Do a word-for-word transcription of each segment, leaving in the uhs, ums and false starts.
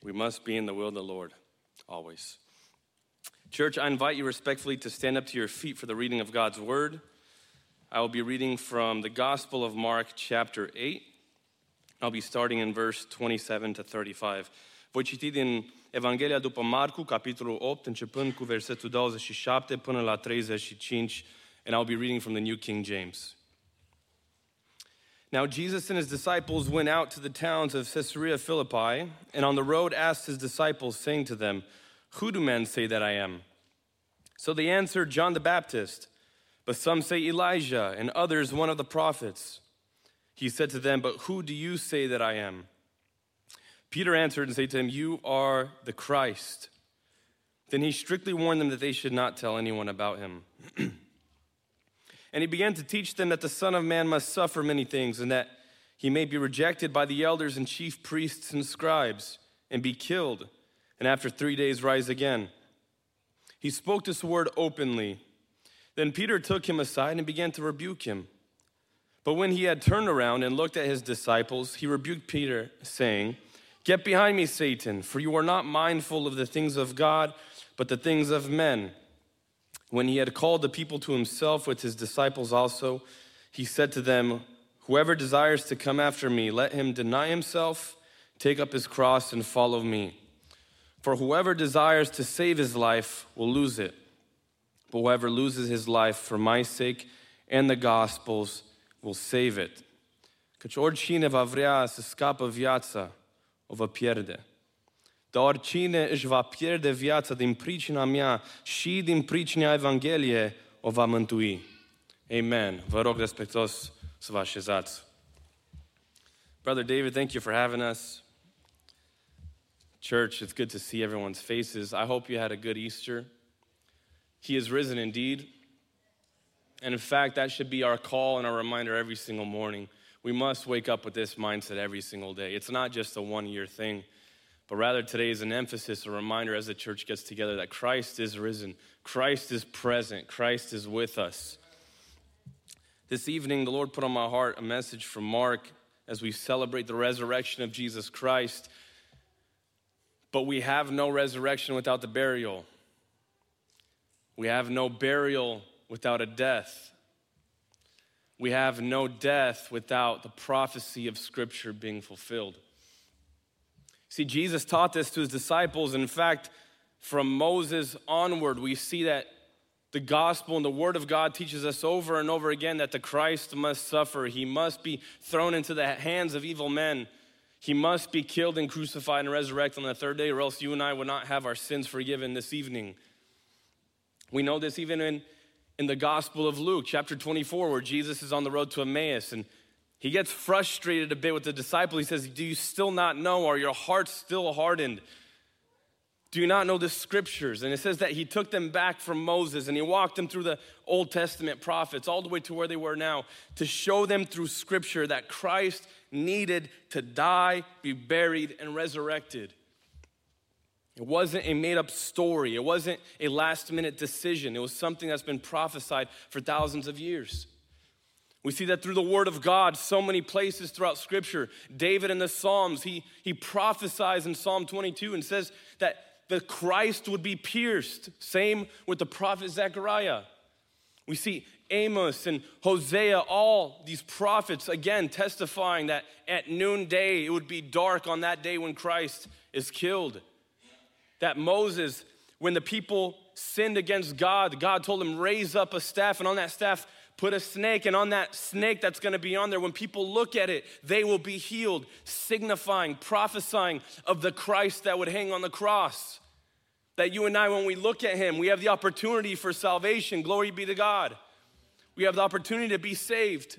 We must be in the will of the Lord, always. Church, I invite you respectfully to stand up to your feet for the reading of God's word. I will be reading from the Gospel of Mark, chapter eight. I'll be starting in verse twenty-seven to thirty-five. Voi citi din Evanghelia după Marcu, capitolul opt, începând cu versetul douăzeci și șapte până la treizeci și cinci, and I'll be reading from the New King James. Now Jesus and his disciples went out to the towns of Caesarea Philippi, and on the road asked his disciples, saying to them, "Who do men say that I am?" So they answered, "John the Baptist, but some say Elijah, and others one of the prophets." He said to them, "But who do you say that I am?" Peter answered and said to him, "You are the Christ." Then he strictly warned them that they should not tell anyone about him. And he began to teach them that the Son of Man must suffer many things, and that he may be rejected by the elders and chief priests and scribes, and be killed, and after three days rise again. He spoke this word openly. Then Peter took him aside and began to rebuke him. But when he had turned around and looked at his disciples, he rebuked Peter, saying, "Get behind me, Satan, for you are not mindful of the things of God, but the things of men." When he had called the people to himself with his disciples also, he said to them, "Whoever desires to come after me, let him deny himself, take up his cross, and follow me. For whoever desires to save his life will lose it. But whoever loses his life for my sake and the gospel's will save it. Căci oricine va vrea să scapă viața, o va pierde. Dar oricine își va pierde viața din pricina mea și din pricina Evangheliei, o va mântui." Amen. Vă rog respectuos să vă așezați. Brother David, thank you for having us. Church, it's good to see everyone's faces. I hope you had a good Easter. He is risen indeed. And in fact, that should be our call and our reminder every single morning. We must wake up with this mindset every single day. It's not just a one-year thing, but rather today is an emphasis, a reminder as the church gets together that Christ is risen, Christ is present, Christ is with us. This evening, the Lord put on my heart a message from Mark as we celebrate the resurrection of Jesus Christ. But we have no resurrection without the burial. We have no burial without a death. We have no death without the prophecy of Scripture being fulfilled. See, Jesus taught this to his disciples. In fact, from Moses onward, we see that the gospel and the word of God teaches us over and over again that the Christ must suffer. He must be thrown into the hands of evil men. He must be killed and crucified and resurrected on the third day, or else you and I would not have our sins forgiven this evening. We know this even in, in the Gospel of Luke, chapter twenty-four, where Jesus is on the road to Emmaus, and he gets frustrated a bit with the disciples. He says, "Do you still not know? Are your hearts still hardened? Do you not know the scriptures?" And it says that he took them back from Moses and he walked them through the Old Testament prophets all the way to where they were now to show them through scripture that Christ needed to die, be buried, and resurrected. It wasn't a made-up story. It wasn't a last-minute decision. It was something that's been prophesied for thousands of years. We see that through the word of God, so many places throughout Scripture. David in the Psalms, he, he prophesies in Psalm twenty-two and says that the Christ would be pierced. Same with the prophet Zechariah. We see Amos and Hosea, all these prophets, again, testifying that at noonday it would be dark on that day when Christ is killed. That Moses, when the people sinned against God, God told him, raise up a staff, and on that staff put a snake, and on that snake that's going to be on there, when people look at it, they will be healed, signifying, prophesying of the Christ that would hang on the cross. That you and I, when we look at him, we have the opportunity for salvation. Glory be to God. We have the opportunity to be saved.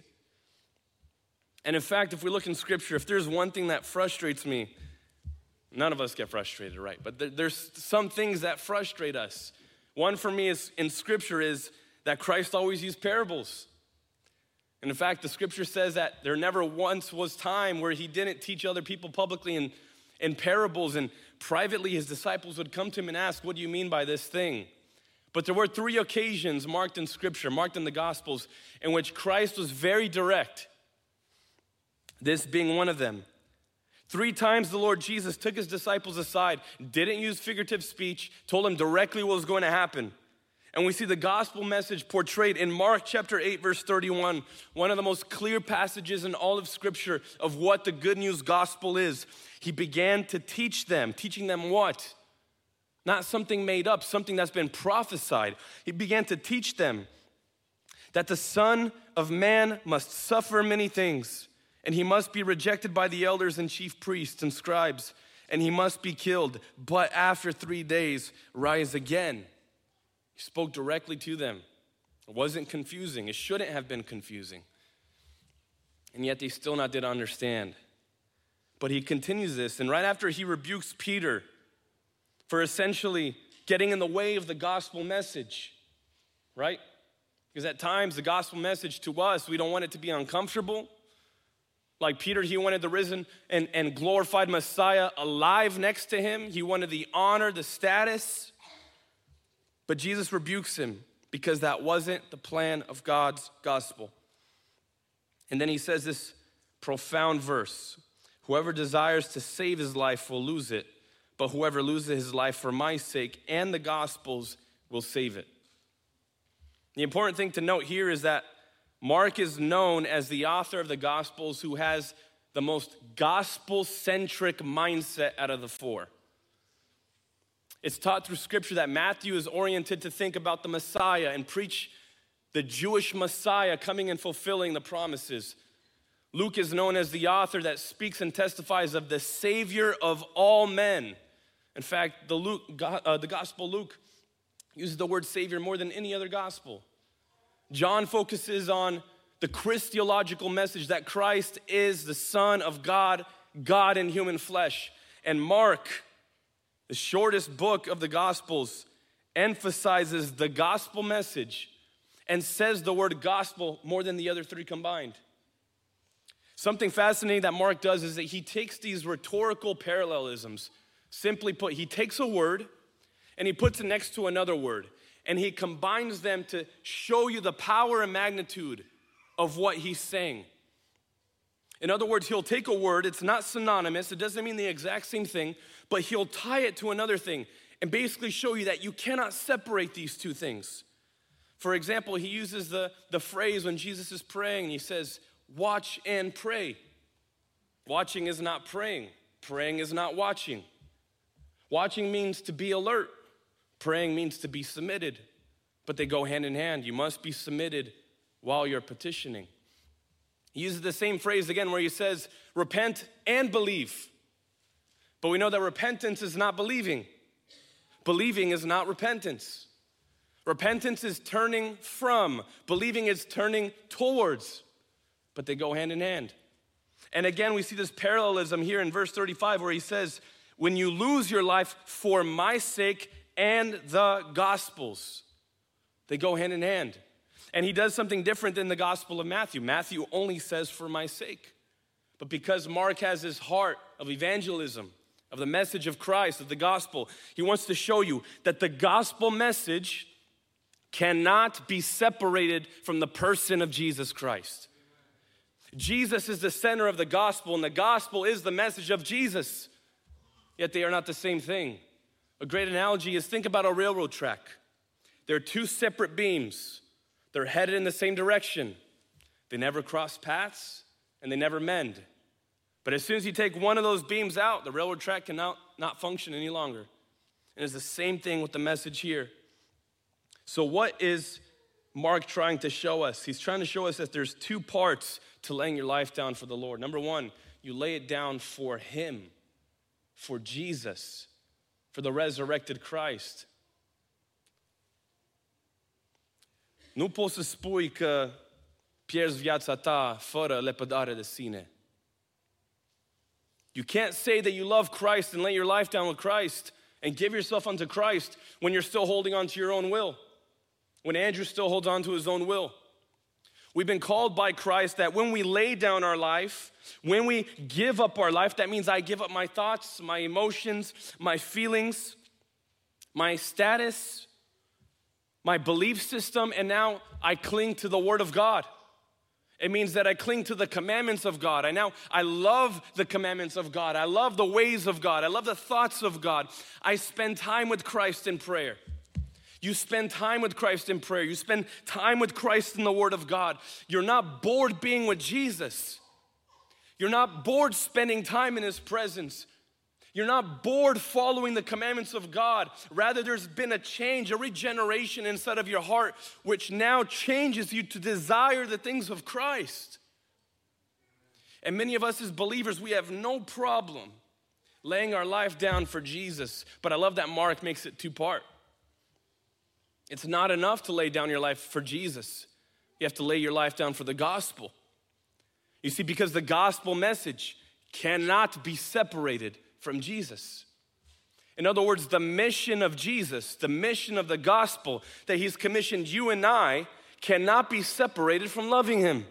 And in fact, if we look in Scripture, if there's one thing that frustrates me, none of us get frustrated, right? But there's some things that frustrate us. One for me is in Scripture is that Christ always used parables. And in fact, the Scripture says that there never once was time where he didn't teach other people publicly in, in parables, and privately his disciples would come to him and ask, "What do you mean by this thing?" But there were three occasions marked in Scripture, marked in the Gospels, in which Christ was very direct, this being one of them. Three times the Lord Jesus took his disciples aside, didn't use figurative speech, told them directly what was going to happen. And we see the gospel message portrayed in Mark chapter eight, verse thirty-one, one of the most clear passages in all of Scripture of what the good news gospel is. He began to teach them, teaching them what? Not something made up, something that's been prophesied. He began to teach them that the Son of Man must suffer many things, and he must be rejected by the elders and chief priests and scribes, and he must be killed, but after three days rise again. He spoke directly to them. It wasn't confusing. It shouldn't have been confusing. And yet they still not did understand. But he continues this, and right after he rebukes Peter for essentially getting in the way of the gospel message, right? Because at times the gospel message to us, we don't want it to be uncomfortable. Like Peter, he wanted the risen and, and glorified Messiah alive next to him. He wanted the honor, the status. But Jesus rebukes him because that wasn't the plan of God's gospel. And then he says this profound verse: whoever desires to save his life will lose it, but whoever loses his life for my sake and the gospel's will save it. The important thing to note here is that Mark is known as the author of the Gospels who has the most gospel-centric mindset out of the four. It's taught through Scripture that Matthew is oriented to think about the Messiah and preach the Jewish Messiah coming and fulfilling the promises. Luke is known as the author that speaks and testifies of the Savior of all men. In fact, the, Luke, uh, the Gospel Luke uses the word Savior more than any other gospel. John focuses on the Christological message that Christ is the Son of God, God in human flesh. And Mark, the shortest book of the Gospels, emphasizes the gospel message and says the word gospel more than the other three combined. Something fascinating that Mark does is that he takes these rhetorical parallelisms. Simply put, he takes a word and he puts it next to another word, and he combines them to show you the power and magnitude of what he's saying. In other words, he'll take a word, it's not synonymous, it doesn't mean the exact same thing, but he'll tie it to another thing and basically show you that you cannot separate these two things. For example, he uses the, the phrase when Jesus is praying, he says, watch and pray. Watching is not praying. Praying is not watching. Watching means to be alert. Praying means to be submitted, but they go hand in hand. You must be submitted while you're petitioning. He uses the same phrase again where he says, repent and believe. But we know that repentance is not believing. Believing is not repentance. Repentance is turning from. Believing is turning towards. But they go hand in hand. And again, we see this parallelism here in verse thirty-five where he says, when you lose your life for my sake and the Gospels. They go hand in hand. And he does something different than the Gospel of Matthew. Matthew only says, for my sake. But because Mark has his heart of evangelism, of the message of Christ, of the gospel, he wants to show you that the gospel message cannot be separated from the person of Jesus Christ. Jesus is the center of the gospel, and the gospel is the message of Jesus. Yet they are not the same thing. A great analogy is think about a railroad track. There are two separate beams. They're headed in the same direction. They never cross paths and they never mend. But as soon as you take one of those beams out, the railroad track can not, not function any longer. And it's the same thing with the message here. So what is Mark trying to show us? He's trying to show us that there's two parts to laying your life down for the Lord. Number one, you lay it down for him, for Jesus, for the resurrected Christ. Nu poți să spui că pierzi viața ta fără lepădare de sine. You can't say that you love Christ and lay your life down with Christ and give yourself unto Christ when you're still holding on to your own will. When Andrew still holds on to his own will. We've been called by Christ that when we lay down our life, when we give up our life, that means I give up my thoughts, my emotions, my feelings, my status, my belief system, and now I cling to the Word of God. It means that I cling to the commandments of God. I now, I love the commandments of God. I love the ways of God. I love the thoughts of God. I spend time with Christ in prayer. You spend time with Christ in prayer. You spend time with Christ in the Word of God. You're not bored being with Jesus. You're not bored spending time in His presence. You're not bored following the commandments of God. Rather, there's been a change, a regeneration inside of your heart, which now changes you to desire the things of Christ. And many of us as believers, we have no problem laying our life down for Jesus. But I love that Mark makes it two-part. It's not enough to lay down your life for Jesus. You have to lay your life down for the gospel. You see, because the gospel message cannot be separated from Jesus. In other words, the mission of Jesus, the mission of the gospel that He's commissioned you and I cannot be separated from loving Him.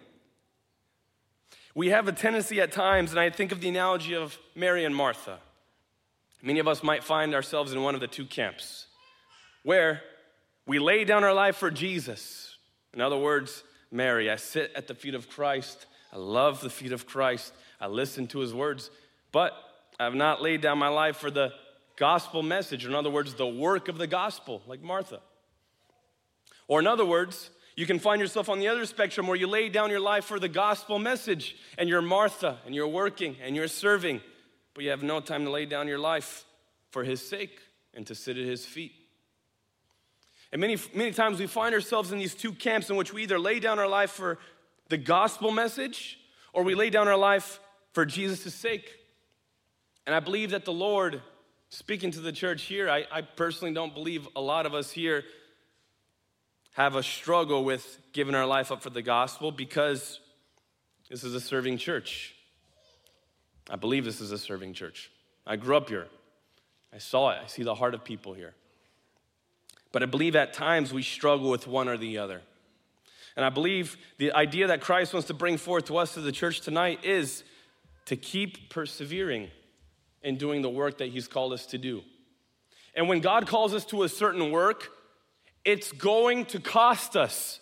We have a tendency at times, and I think of the analogy of Mary and Martha. Many of us might find ourselves in one of the two camps where we lay down our life for Jesus. In other words, Mary, I sit at the feet of Christ. I love the feet of Christ. I listen to His words, but I have not laid down my life for the gospel message. In other words, the work of the gospel, like Martha. Or in other words, you can find yourself on the other spectrum where you lay down your life for the gospel message and you're Martha and you're working and you're serving, but you have no time to lay down your life for His sake and to sit at His feet. And many, many times we find ourselves in these two camps in which we either lay down our life for the gospel message or we lay down our life for Jesus' sake. And I believe that the Lord, speaking to the church here, I, I personally don't believe a lot of us here have a struggle with giving our life up for the gospel because this is a serving church. I believe this is a serving church. I grew up here. I saw it. I see the heart of people here. But I believe at times we struggle with one or the other. And I believe the idea that Christ wants to bring forth to us to the church tonight is to keep persevering in doing the work that He's called us to do. And when God calls us to a certain work, it's going to cost us.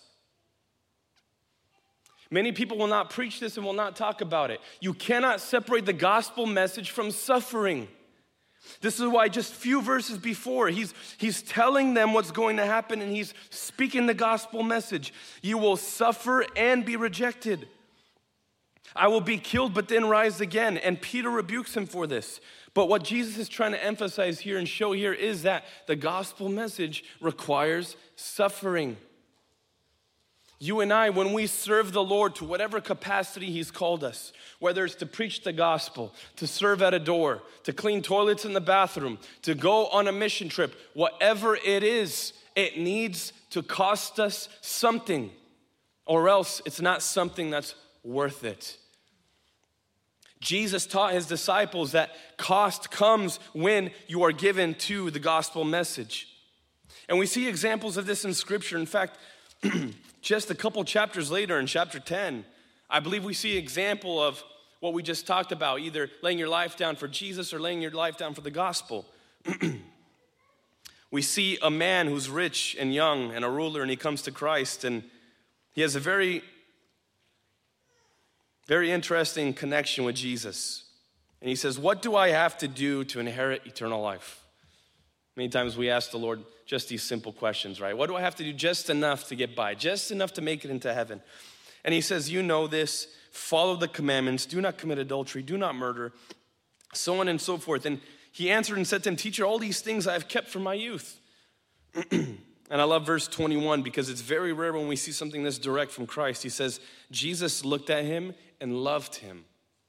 Many people will not preach this and will not talk about it. You cannot separate the gospel message from suffering. This is why just a few verses before, he's, he's telling them what's going to happen and He's speaking the gospel message. You will suffer and be rejected. I will be killed, but then rise again. And Peter rebukes him for this. But what Jesus is trying to emphasize here and show here is that the gospel message requires suffering. You and I, when we serve the Lord to whatever capacity He's called us, whether it's to preach the gospel, to serve at a door, to clean toilets in the bathroom, to go on a mission trip, whatever it is, it needs to cost us something, or else it's not something that's worth it. Jesus taught His disciples that cost comes when you are given to the gospel message. And we see examples of this in Scripture. In fact, just a couple chapters later in chapter ten, I believe we see an example of what we just talked about, either laying your life down for Jesus or laying your life down for the gospel. We see a man who's rich and young and a ruler, and he comes to Christ, and he has a very Very interesting connection with Jesus. And he says, what do I have to do to inherit eternal life? Many times we ask the Lord just these simple questions, right? What do I have to do just enough to get by, just enough to make it into heaven? And He says, you know this, follow the commandments, do not commit adultery, do not murder, so on and so forth. And he answered and said to him, teacher, all these things I have kept from my youth. And I love verse twenty-one because it's very rare when we see something this direct from Christ. He says, Jesus looked at him and loved him.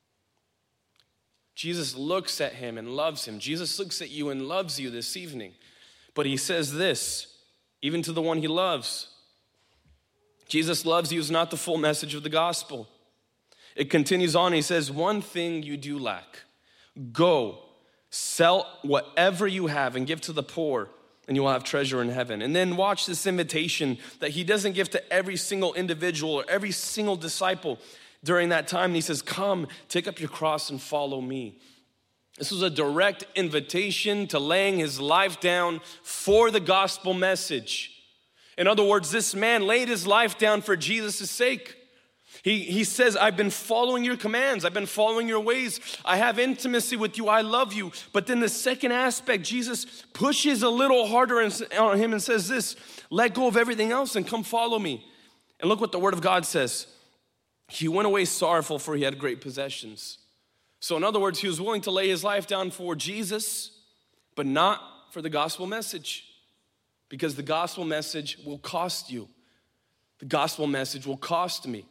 Jesus looks at him and loves him. Jesus looks at you and loves you this evening. But He says this, even to the one He loves. Jesus loves you is not the full message of the gospel. It continues on. He says, one thing you do lack. Go, sell whatever you have and give to the poor, and you will have treasure in heaven. And then watch this invitation that He doesn't give to every single individual or every single disciple during that time. And He says, come, take up your cross and follow me. This was a direct invitation to laying his life down for the gospel message. In other words, this man laid his life down for Jesus' sake. He, he says, I've been following your commands. I've been following your ways. I have intimacy with you. I love you. But then the second aspect, Jesus pushes a little harder on him and says this, let go of everything else and come follow me. And look what the word of God says. He went away sorrowful, for he had great possessions. So in other words, he was willing to lay his life down for Jesus, but not for the gospel message. Because the gospel message will cost you. The gospel message will cost me.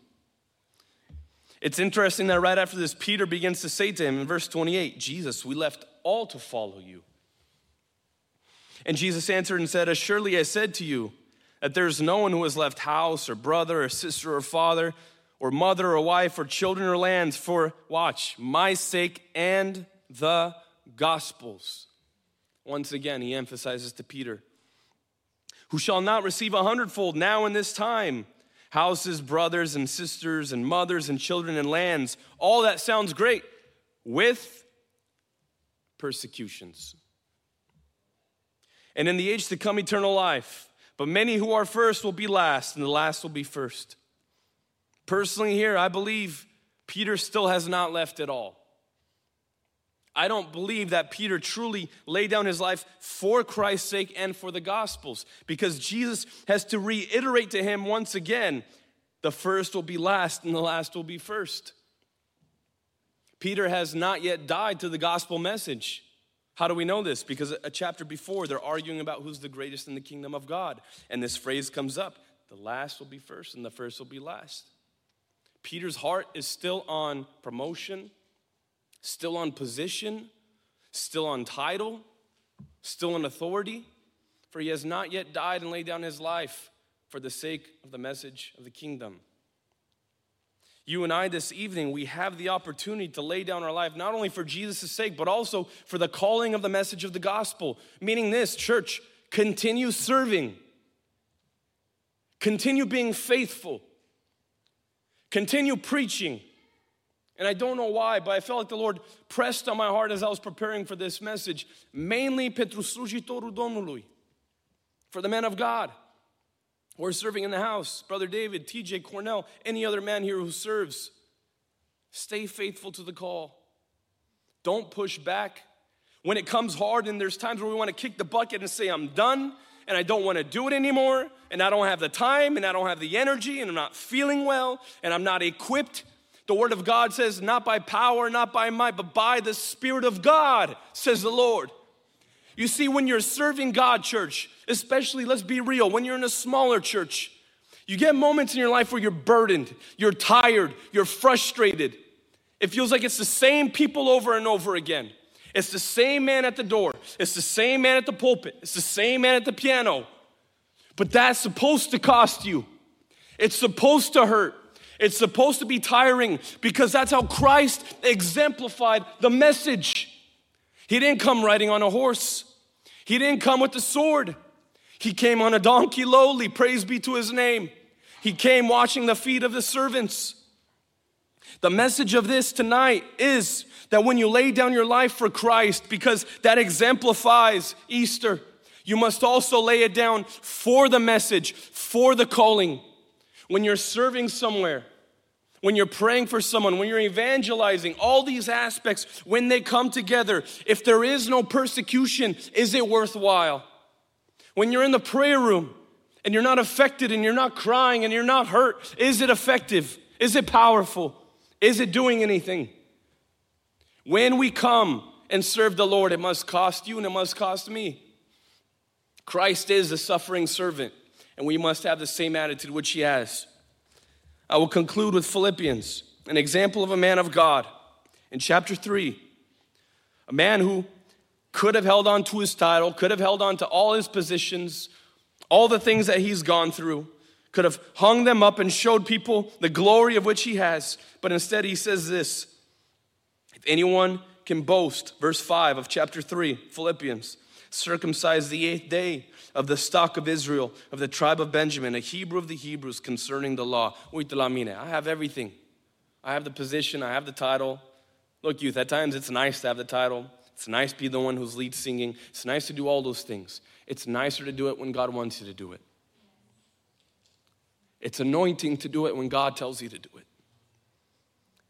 It's interesting that right after this, Peter begins to say to him in verse twenty-eight, Jesus, we left all to follow you. And Jesus answered and said, surely I said to you that there's no one who has left house or brother or sister or father or mother or wife or children or lands for, watch, my sake and the gospel's. Once again, he emphasizes to Peter, who shall not receive a hundredfold now in this time, houses, brothers and sisters and mothers and children and lands. All that sounds great with persecutions. And in the age to come, eternal life. But many who are first will be last, and the last will be first. Personally here, I believe Peter still has not left at all. I don't believe that Peter truly laid down his life for Christ's sake and for the gospels, because Jesus has to reiterate to him once again, the first will be last and the last will be first. Peter has not yet died to the gospel message. How do we know this? Because a chapter before, they're arguing about who's the greatest in the kingdom of God. And this phrase comes up, the last will be first and the first will be last. Peter's heart is still on promotion, still on position, still on title, still on authority, for he has not yet died and laid down his life for the sake of the message of the kingdom. You and I this evening, we have the opportunity to lay down our life not only for Jesus' sake, but also for the calling of the message of the gospel. Meaning this, church, continue serving. Continue being faithful. Continue preaching. And I don't know why, but I felt like the Lord pressed on my heart as I was preparing for this message, mainly pentru slujitorul Domnului, for the man of God who are serving in the house, Brother David, T J, Cornell, any other man here who serves. Stay faithful to the call. Don't push back. When it comes hard and there's times where we want to kick the bucket and say, I'm done, and I don't want to do it anymore, and I don't have the time, and I don't have the energy, and I'm not feeling well, and I'm not equipped. The word of God says, not by power, not by might, but by the Spirit of God, says the Lord. You see, when you're serving God, church, especially, let's be real, when you're in a smaller church, you get moments in your life where you're burdened, you're tired, you're frustrated. It feels like it's the same people over and over again. It's the same man at the door. It's the same man at the pulpit. It's the same man at the piano. But that's supposed to cost you. It's supposed to hurt. It's supposed to be tiring, because that's how Christ exemplified the message. He didn't come riding on a horse. He didn't come with a sword. He came on a donkey lowly, praise be to his name. He came washing the feet of the servants. The message of this tonight is that when you lay down your life for Christ, because that exemplifies Easter, you must also lay it down for the message, for the calling. When you're serving somewhere, when you're praying for someone, when you're evangelizing, all these aspects, when they come together, if there is no persecution, is it worthwhile? When you're in the prayer room and you're not affected and you're not crying and you're not hurt, is it effective? Is it powerful? Is it doing anything? When we come and serve the Lord, it must cost you and it must cost me. Christ is a suffering servant, and we must have the same attitude which he has. I will conclude with Philippians, an example of a man of God. In chapter three, a man who could have held on to his title, could have held on to all his positions, all the things that he's gone through, could have hung them up and showed people the glory of which he has. But instead he says this, if anyone can boast, verse five of chapter three, Philippians, circumcised the eighth day of the stock of Israel, of the tribe of Benjamin, a Hebrew of the Hebrews concerning the law. I have everything. I have the position, I have the title. Look, youth, at times it's nice to have the title. It's nice to be the one who's lead singing. It's nice to do all those things. It's nicer to do it when God wants you to do it. It's anointing to do it when God tells you to do it.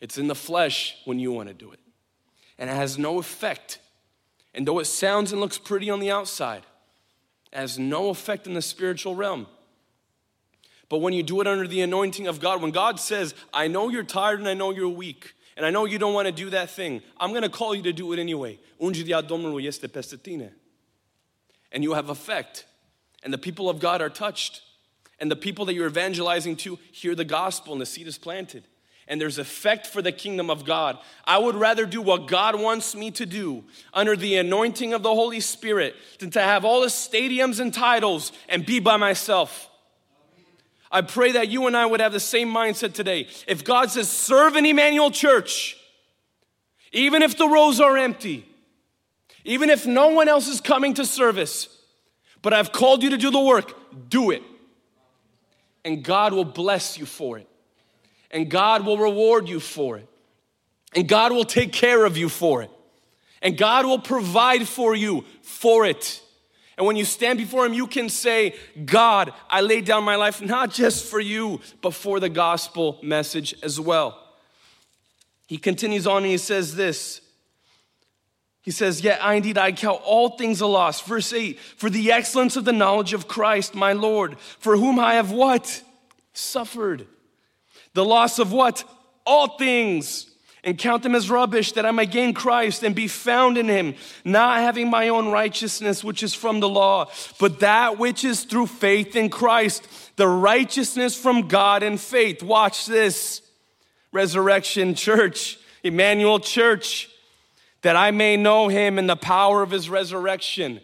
It's in the flesh when you want to do it. And it has no effect. And though it sounds and looks pretty on the outside, it has no effect in the spiritual realm. But when you do it under the anointing of God, when God says, I know you're tired and I know you're weak, and I know you don't want to do that thing, I'm going to call you to do it anyway. Ungerea Domnului este peste tine. And you have effect. And the people of God are touched. And the people that you're evangelizing to hear the gospel and the seed is planted. And there's effect for the kingdom of God. I would rather do what God wants me to do under the anointing of the Holy Spirit than to have all the stadiums and titles and be by myself. I pray that you and I would have the same mindset today. If God says, serve in Emmanuel Church, even if the rows are empty, even if no one else is coming to service, but I've called you to do the work, do it. And God will bless you for it. And God will reward you for it. And God will take care of you for it. And God will provide for you for it. And when you stand before Him, you can say, God, I laid down my life not just for you, but for the gospel message as well. He continues on and he says this. He says, yet I indeed, I count all things a loss. Verse eight, for the excellence of the knowledge of Christ, my Lord, for whom I have what? Suffered. The loss of what? All things. And count them as rubbish, that I may gain Christ and be found in Him, not having my own righteousness, which is from the law, but that which is through faith in Christ, the righteousness from God and faith. Watch this. Resurrection Church, Emmanuel Church, that I may know Him in the power of His resurrection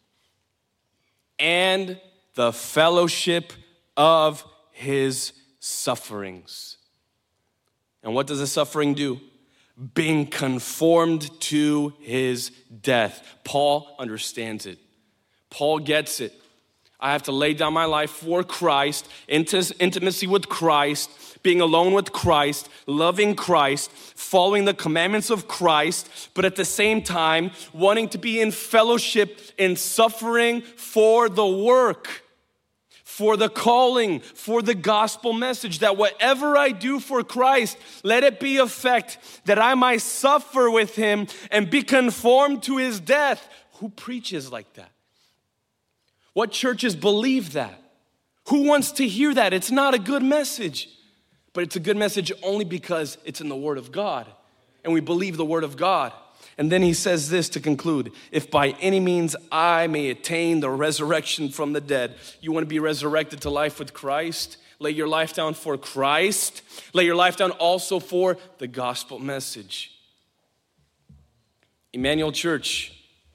and the fellowship of His sufferings. And what does the suffering do? Being conformed to His death. Paul understands it. Paul gets it. I have to lay down my life for Christ, intimacy with Christ, being alone with Christ, loving Christ, following the commandments of Christ, but at the same time, wanting to be in fellowship in suffering for the work, for the calling, for the gospel message, that whatever I do for Christ, let it be effect that I might suffer with Him and be conformed to His death. Who preaches like that? What churches believe that? Who wants to hear that? It's not a good message, but it's a good message only because it's in the Word of God, and we believe the Word of God. And then he says this to conclude, if by any means I may attain the resurrection from the dead. You want to be resurrected to life with Christ? Lay your life down for Christ. Lay your life down also for the gospel message. Emmanuel Church,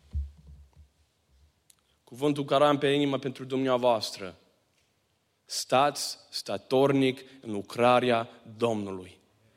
cuvântul care am pe inimă pentru dumneavoastră, stați statornic în lucrarea Domnului.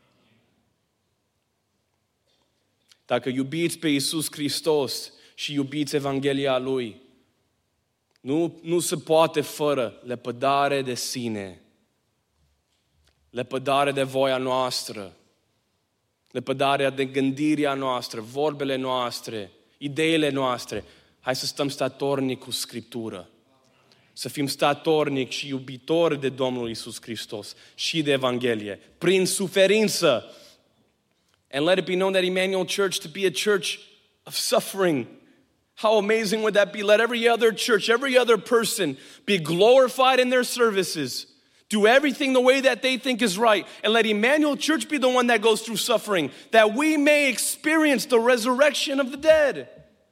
Dacă iubiți pe Iisus Hristos și iubiți Evanghelia Lui, nu, nu se poate fără lepădare de sine, lepădare de voia noastră, lepădarea de gândirea noastră, vorbele noastre, ideile noastre. Hai să stăm statornic cu Scriptură. Să fim statornic și iubitori de Domnul Iisus Hristos și de Evanghelie, prin suferință. And let it be known that Emmanuel Church to be a church of suffering. How amazing would that be? Let every other church, every other person be glorified in their services. Do everything the way that they think is right. And let Emmanuel Church be the one that goes through suffering, that we may experience the resurrection of the dead.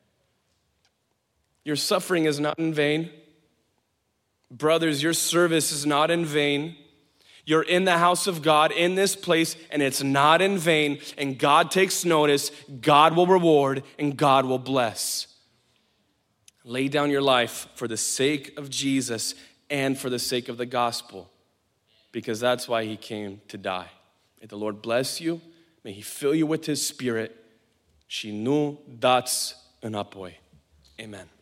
Your suffering is not in vain. Brothers, your service is not in vain. You're in the house of God, in this place, and it's not in vain. And God takes notice, God will reward, and God will bless. Lay down your life for the sake of Jesus and for the sake of the gospel, because that's why He came to die. May the Lord bless you. May He fill you with His Spirit. Și nu dați înapoi. Amen.